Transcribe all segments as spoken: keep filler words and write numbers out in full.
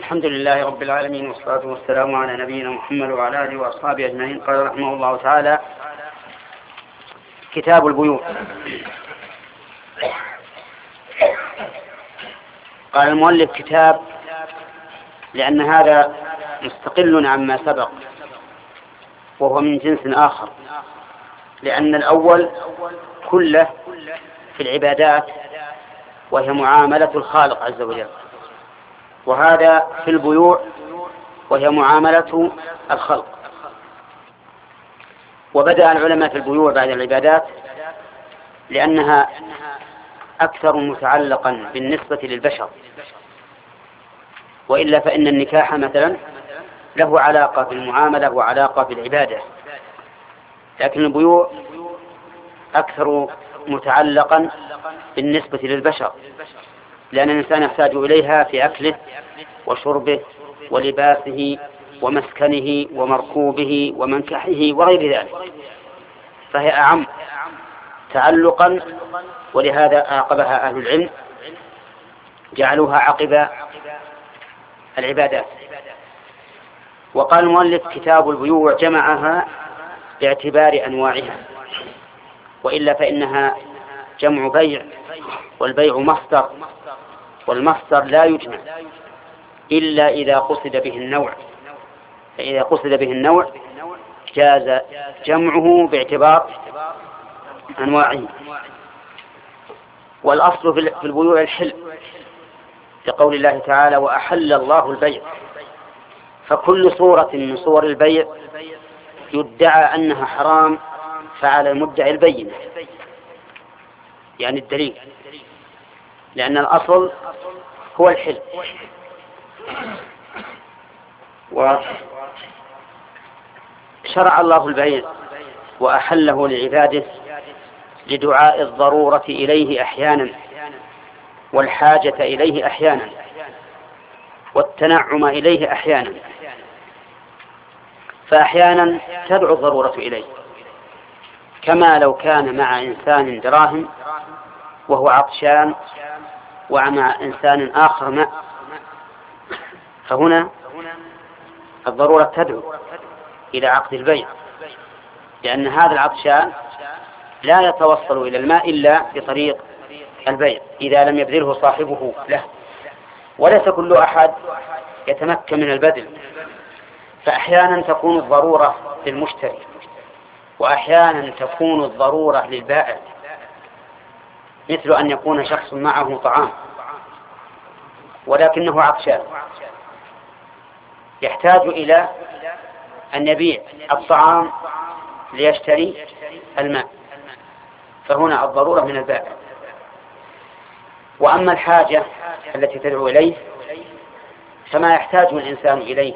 الحمد لله رب العالمين، والصلاة والسلام على نبينا محمد وعلى آله وأصحابه أجمعين. قال رحمه الله تعالى: كتاب البيوع. قال المؤلف كتاب لأن هذا مستقل عما سبق، وهو من جنس آخر، لأن الأول كله في العبادات وهي معاملة الخالق عز وجل، وهذا في البيوع وهي معاملة الخلق. وبدأ العلماء في البيوع بعد العبادات لأنها أكثر متعلقا بالنسبة للبشر، وإلا فإن النكاح مثلا له علاقة بالمعاملة وعلاقة بالعبادة، لكن البيوع أكثر متعلقا بالنسبة للبشر، لأن الإنسان يحتاج إليها في أكله وشربه ولباسه ومسكنه ومركوبه ومنكحه وغير ذلك، فهي أعم تعلقا، ولهذا عاقبها أهل العلم، جعلوها عقب العبادات. وقال المؤلف كتاب البيوع جمعها باعتبار أنواعها، وإلا فإنها جمع بيع، والبيع مصدر، والمصدر لا يجمع إلا إذا قصد به النوع، فإذا قصد به النوع جاز جمعه باعتبار أنواعه. والأصل في البيوع الحل، لقول الله تعالى: وأحل الله البيع. فكل صورة من صور البيع يدعى أنها حرام فعلى المدعي البينة، يعني الدليل، لأن الأصل هو الحل. وشرع الله البيع وأحله لعباده لدعاء الضرورة إليه أحيانا، والحاجة إليه أحيانا، والتنعم إليه أحيانا. فأحيانا تدعو الضرورة إليه، كما لو كان مع إنسان دراهم وهو عطشان ومع إنسان آخر ماء، فهنا الضرورة تدعو إلى عقد البيع، لأن هذا العطشان لا يتوصل إلى الماء إلا بطريق البيع إذا لم يبذله صاحبه له، وليس كل أحد يتمكن من البذل. فأحيانا تكون الضرورة للمشتري، وأحيانا تكون الضرورة للبائع، مثل أن يكون شخص معه طعام ولكنه عطشان، يحتاج إلى أن يبيع الطعام ليشتري الماء، فهنا الضرورة من البائع. وأما الحاجة التي تدعو إليه فما يحتاج الإنسان إليه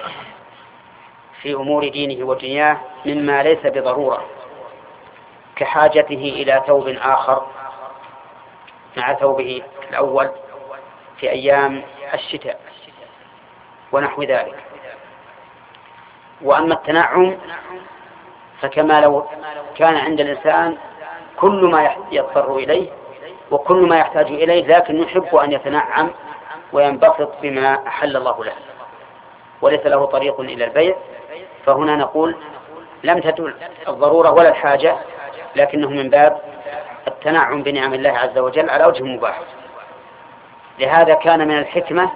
في أمور دينه ودنياه مما ليس بضرورة، كحاجته إلى ثوب آخر مع ثوبه الأول في أيام الشتاء ونحو ذلك. وأما التنعم فكما لو كان عند الإنسان كل ما يضطر إليه وكل ما يحتاج إليه، لكن يحب أن يتنعم وينبسط بما أحل الله له، وليس له طريق إلى البيع، فهنا نقول لم تدل الضرورة ولا الحاجة، لكنه من باب التنعم بنعم الله عز وجل على وجه مباح. لهذا كان من الحكمة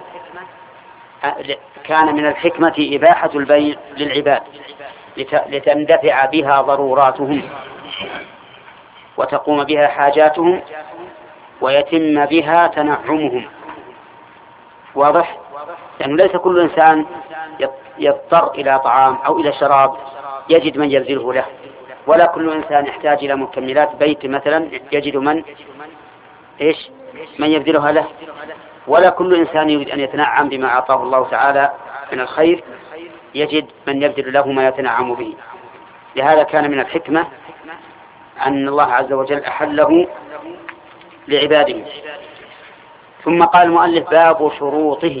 كان من الحكمة إباحة البيع للعباد لتندفع بها ضروراتهم وتقوم بها حاجاتهم ويتم بها تنعمهم. واضح؟ لأنه ليس كل إنسان يضطر إلى طعام أو إلى شراب يجد من يبذله له، ولا كل إنسان يحتاج إلى مكملات بيت مثلا يجد من إيش من يبذلها له، ولا كل إنسان يريد أن يتنعم بما أعطاه الله تعالى من الخير يجد من يبذل له ما يتنعم به. لهذا كان من الحكمة أن الله عز وجل أحله لعباده. ثم قال المؤلف: باب شروطه.